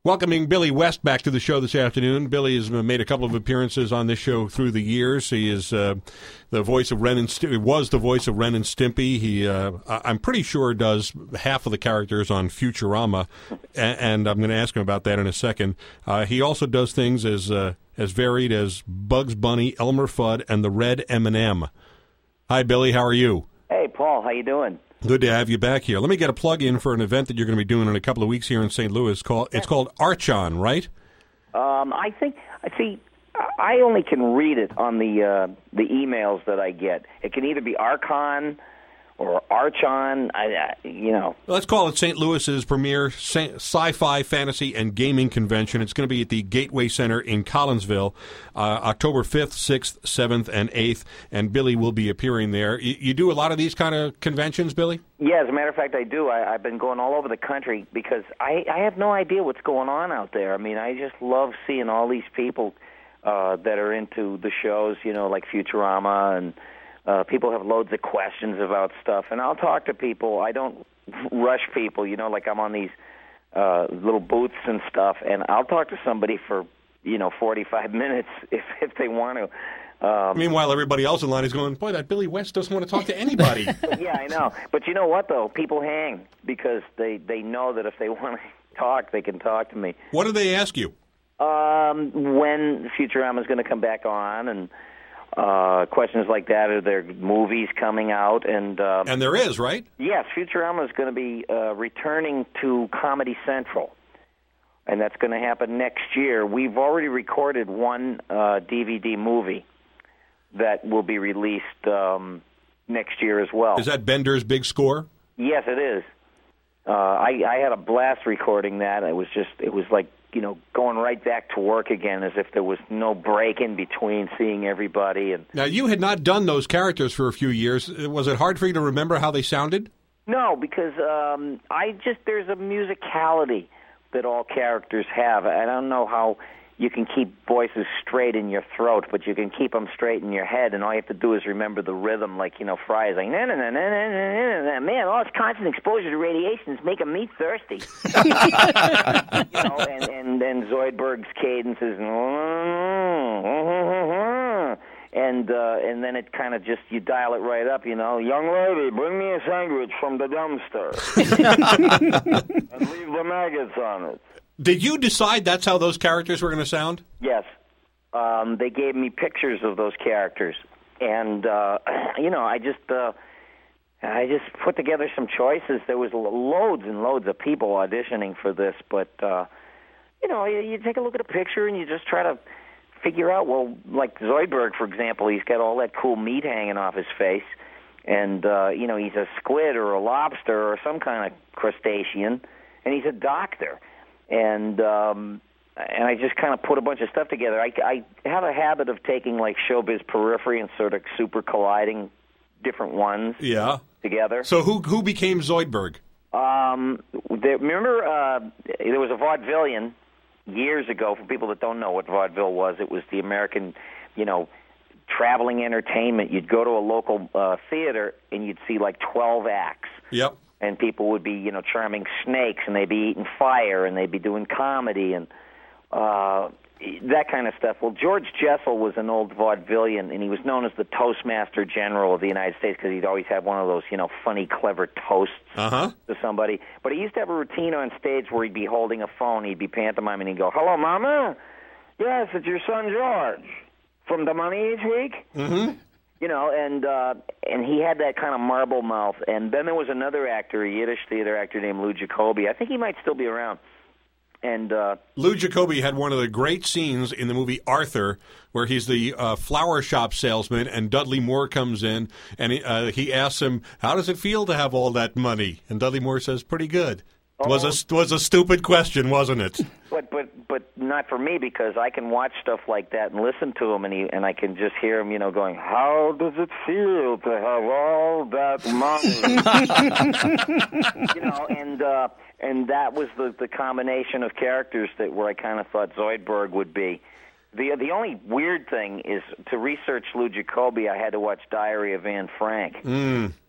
Welcoming Billy West back to the show this afternoon. Billy has made a couple of appearances on this show through the years. He is the voice of Ren and was the voice of Ren and Stimpy. He, I'm pretty sure, does half of the characters on Futurama, and I'm going to ask him about that in a second. He also does things as varied as Bugs Bunny, Elmer Fudd, and the Red M&M. Hi, Billy. How are you? Hey, Paul. How you doing? Good to have you back here. Let me get a plug-in for an event that you're going to be doing in a couple of weeks here in St. Louis. It's called Archon, right? I only can read it on the emails that I get. It can either be Archon or Archon. Let's call it St. Louis's premier sci-fi, fantasy, and gaming convention. It's going to be at the Gateway Center in Collinsville, October 5th, 6th, 7th, and 8th, and Billy will be appearing there. You do a lot of these kind of conventions, Billy? Yeah, as a matter of fact, I do. I've been going all over the country because I have no idea what's going on out there. I mean, I just love seeing all these people that are into the shows, like Futurama, and people have loads of questions about stuff, and I'll talk to people. I don't rush people, like I'm on these little booths and stuff, and I'll talk to somebody for, 45 minutes if they want to. Meanwhile, everybody else in line is going, boy, that Billy West doesn't want to talk to anybody. Yeah, I know. But you know what, though? People hang because they know that if they want to talk, they can talk to me. What do they ask you? When Futurama is going to come back on, and questions like that. Are there movies coming out? And there is, right? Yes, Futurama is going to be returning to Comedy Central, and that's going to happen next year. We've already recorded one DVD movie that will be released next year as well. Is that Bender's Big Score? Yes, it is. I had a blast recording that. It was like, going right back to work again as if there was no break in between seeing everybody. And now, you had not done those characters for a few years. Was it hard for you to remember how they sounded? No, because there's a musicality that all characters have. I don't know how you can keep voices straight in your throat, but you can keep them straight in your head, and all you have to do is remember the rhythm, like, Fry is like, na na na na na na, man, all this constant exposure to radiation is making me thirsty. And Zoidberg's cadence is, and then it kind of just, you dial it right up, young lady, bring me a sandwich from the dumpster, and leave the maggots on it. Did you decide that's how those characters were going to sound? Yes. They gave me pictures of those characters, and I just put together some choices. There was loads and loads of people auditioning for this, but you take a look at a picture and you just try to figure out. Well, like Zoidberg, for example, he's got all that cool meat hanging off his face, and he's a squid or a lobster or some kind of crustacean, and he's a doctor. And I just kind of put a bunch of stuff together. I have a habit of taking, like, Showbiz Periphery and sort of super colliding different ones together. So who became Zoidberg? Remember, there was a vaudevillian years ago. For people that don't know what vaudeville was, it was the American, traveling entertainment. You'd go to a local theater and you'd see, like, 12 acts. Yep. And people would be, charming snakes, and they'd be eating fire, and they'd be doing comedy, and that kind of stuff. Well, George Jessel was an old vaudevillian, and he was known as the Toastmaster General of the United States because he'd always have one of those, funny, clever toasts to somebody. But he used to have a routine on stage where he'd be holding a phone, he'd be pantomiming, and he'd go, "Hello, Mama? Yes, it's your son George. From the money each week?" Mm-hmm. And he had that kind of marble mouth. And then there was another actor, a Yiddish theater actor named Lou Jacoby. I think he might still be around. And Lou Jacoby had one of the great scenes in the movie Arthur, where he's the flower shop salesman, and Dudley Moore comes in, and he asks him, "How does it feel to have all that money?" And Dudley Moore says, "Pretty good." Was a stupid question, wasn't it? But not for me, because I can watch stuff like that and listen to him, and I can just hear him, going, "How does it feel to have all that money?" And that was the combination of characters where I kind of thought Zoidberg would be. The only weird thing is, to research Lou Jacoby, I had to watch Diary of Anne Frank. Mm.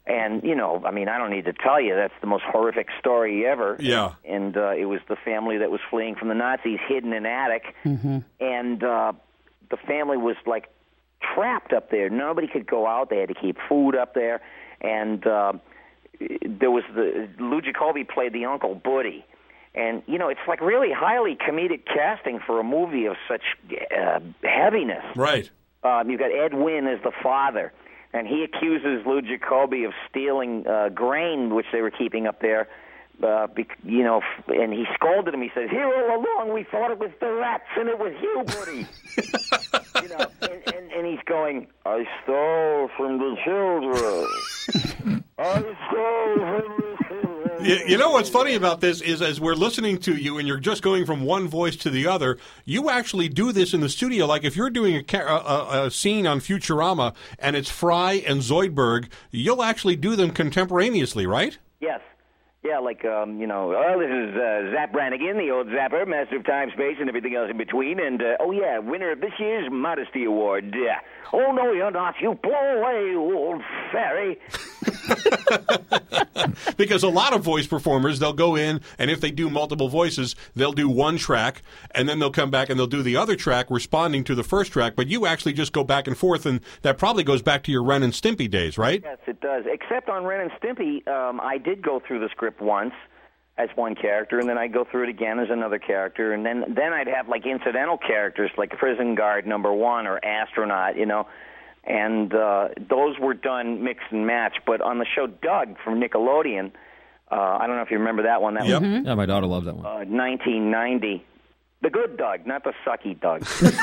And, I mean, I don't need to tell you, that's the most horrific story ever. Yeah. And it was the family that was fleeing from the Nazis hid in an attic. Mm-hmm. And the family was, like, trapped up there. Nobody could go out. They had to keep food up there. And there was Lou Jacoby played the Uncle Buddy. And, it's like really highly comedic casting for a movie of such heaviness. Right. You've got Ed Wynn as the father. And he accuses Lou Jacoby of stealing grain, which they were keeping up there, and he scolded him. He said, "Here all along we thought it was the rats, and it was you, buddy." And he's going, "I stole from the children. I stole from the children." You know what's funny about this is as we're listening to you and you're just going from one voice to the other, you actually do this in the studio. Like if you're doing a scene on Futurama and it's Fry and Zoidberg, you'll actually do them contemporaneously, right? Yes. Yeah, like, this is Zap Brannigan, the old Zapper, master of time, space, and everything else in between. And, winner of this year's Modesty Award. Oh, no, you're not. You blow away, you old fairy. Because a lot of voice performers, they'll go in, and if they do multiple voices, they'll do one track, and then they'll come back and they'll do the other track responding to the first track. But you actually just go back and forth, and that probably goes back to your Ren and Stimpy days, right? Yes, it does. Except on Ren and Stimpy, I did go through the script once as one character, and then I'd go through it again as another character, and then I'd have, like, incidental characters like Prison Guard number 1 or Astronaut, and those were done mix and match. But on the show Doug from Nickelodeon, I don't know if you remember that one. That Yep. was, Yeah, my daughter loves that one. 1990. The good Doug, not the sucky Doug.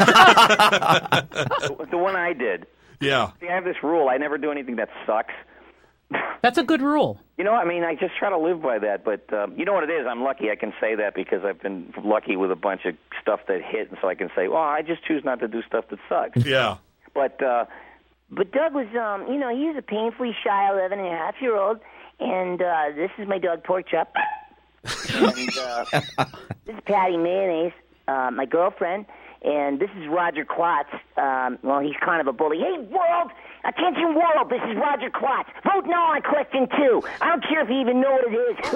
the one I did. Yeah. See, I have this rule. I never do anything that sucks. That's a good rule. I just try to live by that. But you know what it is? I'm lucky I can say that because I've been lucky with a bunch of stuff that hit, and so I can say, well, I just choose not to do stuff that sucks. Yeah. But Doug was, he was a painfully shy 11-and-a-half-year-old, and this is my dog Pork Chop. And this is Patty Mayonnaise, my girlfriend, and this is Roger Klotz. He's kind of a bully. Hey, world! Attention, world! This is Roger Klotz. Vote no on question 2. I don't care if you even know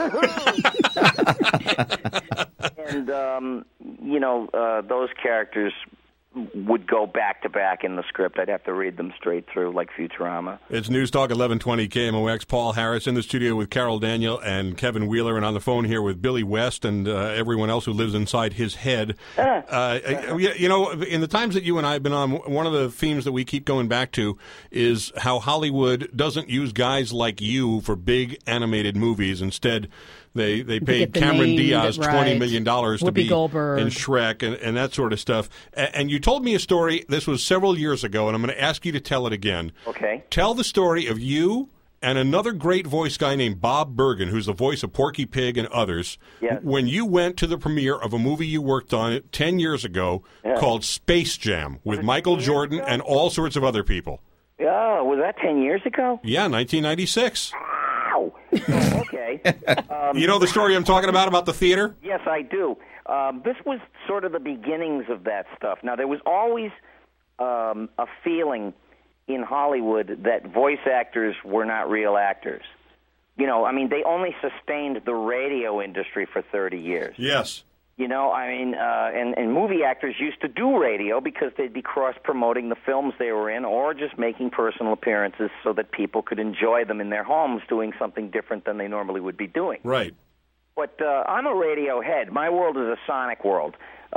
what it is. And, those characters would go back to back in the script. I'd have to read them straight through, like Futurama. It's News Talk 1120 KMOX. Paul Harris in the studio with Carol Daniel and Kevin Wheeler, and on the phone here with Billy West and everyone else who lives inside his head. In the times that you and I have been on, one of the themes that we keep going back to is how Hollywood doesn't use guys like you for big animated movies. Instead, they paid Cameron Diaz $20 million to be Goldberg. in Shrek and that sort of stuff. And you told me a story, this was several years ago, and I'm going to ask you to tell it again. Okay. Tell the story of you and another great voice guy named Bob Bergen, who's the voice of Porky Pig and others, when you went to the premiere of a movie you worked on 10 years ago called Space Jam with Michael Jordan and all sorts of other people. Oh, was that 10 years ago? Yeah, 1996. Wow. Okay. You know the story I'm talking about the theater? Yes, I do. This was sort of the beginnings of that stuff. Now, there was always a feeling in Hollywood that voice actors were not real actors. They only sustained the radio industry for 30 years. Yes. And movie actors used to do radio because they'd be cross-promoting the films they were in or just making personal appearances so that people could enjoy them in their homes doing something different than they normally would be doing. Right. But I'm a radio head. My world is a sonic world.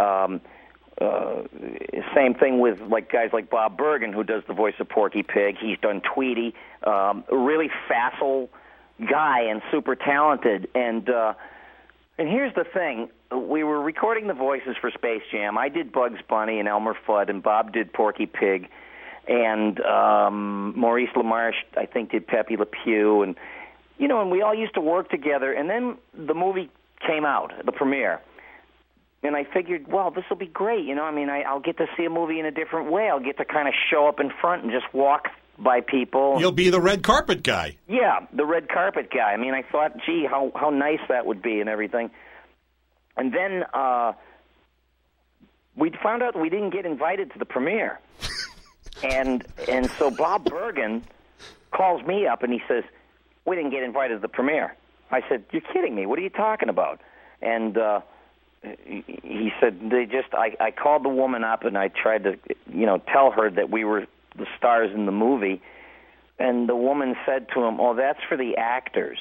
Same thing with guys like Bob Bergen, who does the voice of Porky Pig. He's done Tweety, a really facile guy and super talented. And here's the thing. We were recording the voices for Space Jam. I did Bugs Bunny and Elmer Fudd, and Bob did Porky Pig. And Maurice LaMarche, I think, did Pepe Le Pew. And we all used to work together. And then the movie came out, the premiere. And I figured, well, this will be great. I'll get to see a movie in a different way. I'll get to kind of show up in front and just walk by people. You'll be the red carpet guy. Yeah, the red carpet guy. I thought, gee, how nice that would be and everything. And then we found out we didn't get invited to the premiere. and so Bob Bergen calls me up and he says, we didn't get invited to the premiere. I said, you're kidding me. What are you talking about? And he said, I called the woman up and I tried to, tell her that we were the stars in the movie. And the woman said to him, oh, that's for the actors.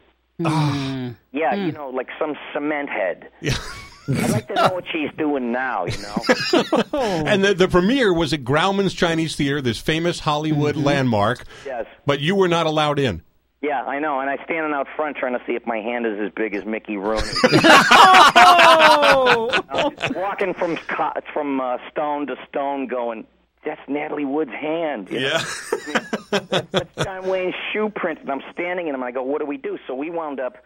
Yeah, like some cement head. Yeah. I'd like to know what she's doing now, And the premiere was at Grauman's Chinese Theater, this famous Hollywood landmark. Yes. But you were not allowed in. Yeah, I know, and I standing out front trying to see if my hand is as big as Mickey Rooney. Walking from stone to stone going, that's Natalie Wood's hand. Yeah. That's John Wayne's shoe print, and I'm standing in him, and I go, what do we do? So we wound up,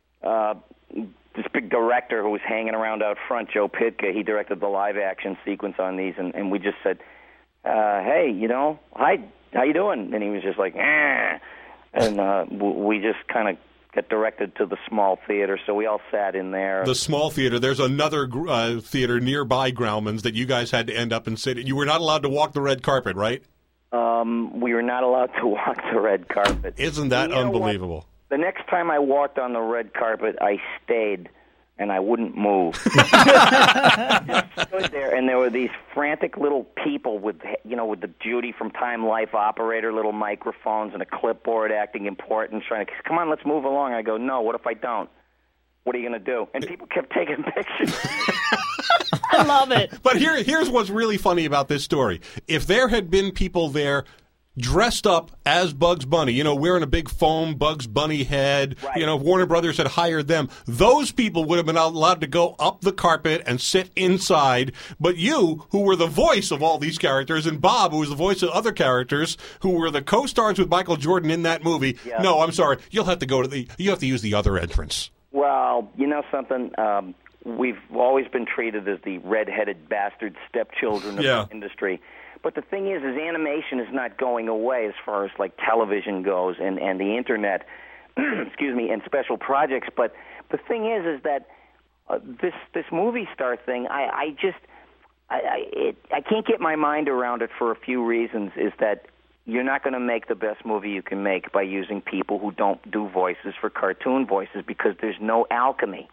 this big director who was hanging around out front, Joe Pitka, he directed the live-action sequence on these, and we just said, hey, hi, how you doing? And he was just like, eh. And we just kind of got directed to the small theater, so we all sat in there. The small theater. There's another theater nearby Grauman's that you guys had to end up and sit in. You were not allowed to walk the red carpet, right? We were not allowed to walk the red carpet. Isn't that unbelievable? The next time I walked on the red carpet, I stayed, and I wouldn't move. I just stood there, and there were these frantic little people with the Judy from Time Life operator, little microphones and a clipboard acting important, trying to, come on, let's move along. I go, no, what if I don't? What are you going to do? And people kept taking pictures. I love it. But here's what's really funny about this story. If there had been people there dressed up as Bugs Bunny, wearing a big foam Bugs Bunny head, right. Warner Brothers had hired them, those people would have been allowed to go up the carpet and sit inside. But you, who were the voice of all these characters, and Bob, who was the voice of other characters, who were the co-stars with Michael Jordan in that movie, no, I'm sorry, you'll have to you have to use the other entrance. Well, you know something? We've always been treated as the red-headed bastard stepchildren of the industry. But the thing is animation is not going away as far as like television goes and the internet, excuse me, and special projects. But the thing is that this movie star thing, I can't get my mind around it for a few reasons. Is that you're not going to make the best movie you can make by using people who don't do voices for cartoon voices because there's no alchemy.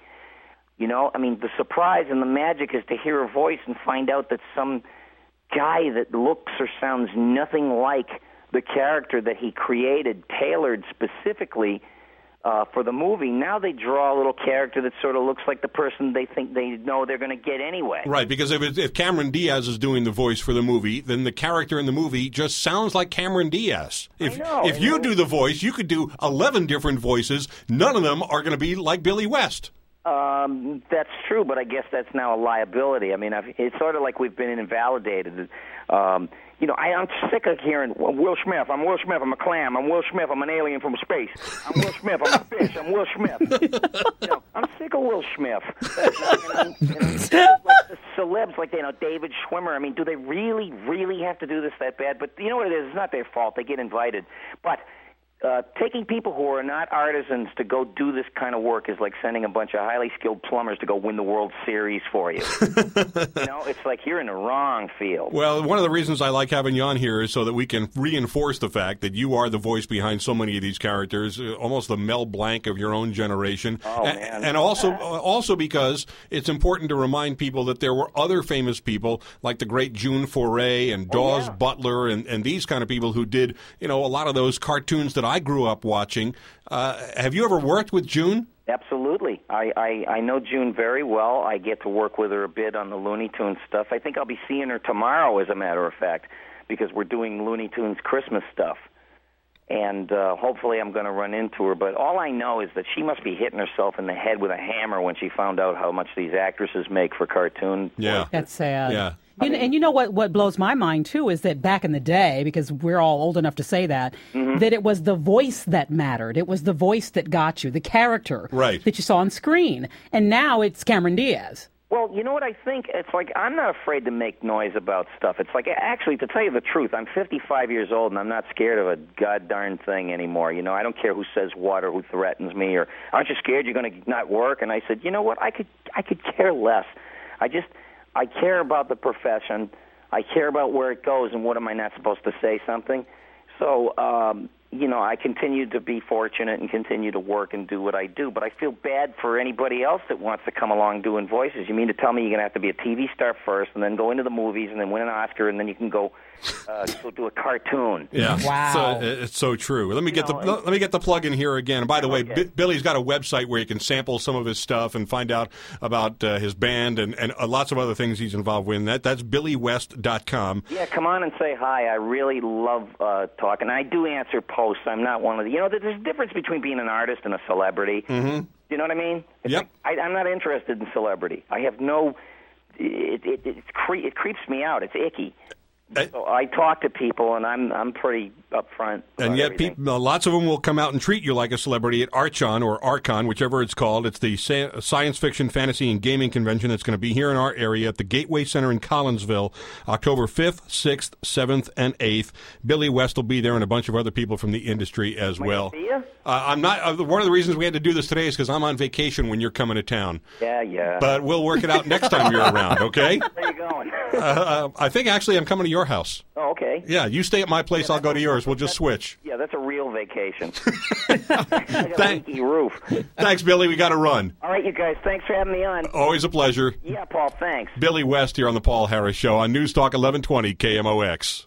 The surprise and the magic is to hear a voice and find out that some guy that looks or sounds nothing like the character that he created, tailored specifically for the movie. Now they draw a little character that sort of looks like the person they think they know they're going to get anyway. Right, because if Cameron Diaz is doing the voice for the movie, then the character in the movie just sounds like Cameron Diaz. If you do the voice, you could do 11 different voices. None of them are going to be like Billy West. That's true, but I guess that's now a liability. I mean, it's sort of like we've been invalidated. I'm sick of hearing Will Smith. I'm Will Smith. I'm a clam. I'm Will Smith. I'm an alien from space. I'm Will Smith. I'm a fish. I'm Will Smith. I'm sick of Will Smith. Like the celebs, like David Schwimmer. I mean, do they really, really have to do this that bad? But you know what it is? It's not their fault. They get invited, but. Taking people who are not artisans to go do this kind of work is like sending a bunch of highly skilled plumbers to go win the World Series for you. It's like you're in the wrong field. Well, one of the reasons I like having you on here is so that we can reinforce the fact that you are the voice behind so many of these characters, almost the Mel Blanc of your own generation. Oh, man. And also because it's important to remind people that there were other famous people like the great June Foray and Dawes Butler and these kind of people who did, a lot of those cartoons that I grew up watching. Have you ever worked with June? Absolutely. I know June very well. I get to work with her a bit on the Looney Tunes stuff. I think I'll be seeing her tomorrow, as a matter of fact, because we're doing Looney Tunes Christmas stuff. And hopefully I'm going to run into her. But all I know is that she must be hitting herself in the head with a hammer when she found out how much these actresses make for cartoon. Yeah. That's sad. Yeah. And you know what blows my mind, too, is that back in the day, because we're all old enough to say that, that it was the voice that mattered. It was the voice that got you, the character that you saw on screen. And now it's Cameron Diaz. Well, you know what I think? It's like I'm not afraid to make noise about stuff. It's like, actually, to tell you the truth, I'm 55 years old, and I'm not scared of a god-darn thing anymore. I don't care who says what or who threatens me, or aren't you scared you're going to not work? And I said, you know what? I could care less. I care about the profession. I care about where it goes and what am I not supposed to say something. So I continue to be fortunate and continue to work and do what I do, but I feel bad for anybody else that wants to come along doing voices. You mean to tell me you're going to have to be a TV star first and then go into the movies and then win an Oscar and then you can go do a cartoon? Yeah. Wow. So, it's so true. Let me get the plug in here again. And by the way, Billy's got a website where you can sample some of his stuff and find out about his band and lots of other things he's involved with. That's BillyWest.com. Yeah, come on and say hi. I really love talking. I do answer posts. I'm not one of the... there's a difference between being an artist and a celebrity. Mm-hmm. You know what I mean? Yep. I'm not interested in celebrity. I have no... It creeps me out. It's icky. So I talk to people, and I'm pretty upfront. And yet, lots of them will come out and treat you like a celebrity at Archon or Archon, whichever it's called. It's the science fiction, fantasy, and gaming convention that's going to be here in our area at the Gateway Center in Collinsville, October 5th, 6th, 7th, and 8th. Billy West will be there, and a bunch of other people from the industry as well. I'm not. One of the reasons we had to do this today is because I'm on vacation when you're coming to town. Yeah. But we'll work it out next time you're around. Okay? Where are you going? I think actually I'm coming to your house. Oh, okay. Yeah, you stay at my place, I'll go to yours. We'll just switch. Yeah, that's a real vacation. I got a leaky roof. Thanks, Billy. We got to run. All right, you guys. Thanks for having me on. Always a pleasure. Yeah, Paul, thanks. Billy West here on the Paul Harris Show on News Talk 1120 KMOX.